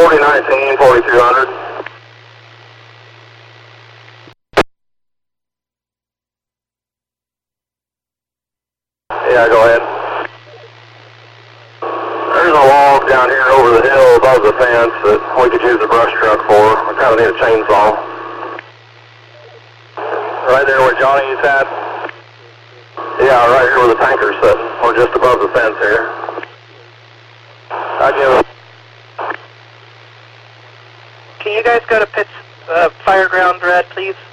4019, 4200. Yeah, go ahead. There's a log down here over the hill above the fence that we could use a brush truck for. We kind of need a chainsaw. Right there where Johnny's at. Yeah, right here where the tanker's sitting. We're just above the fence here. I give it. Can you guys go to Pitt's Fireground Red, please?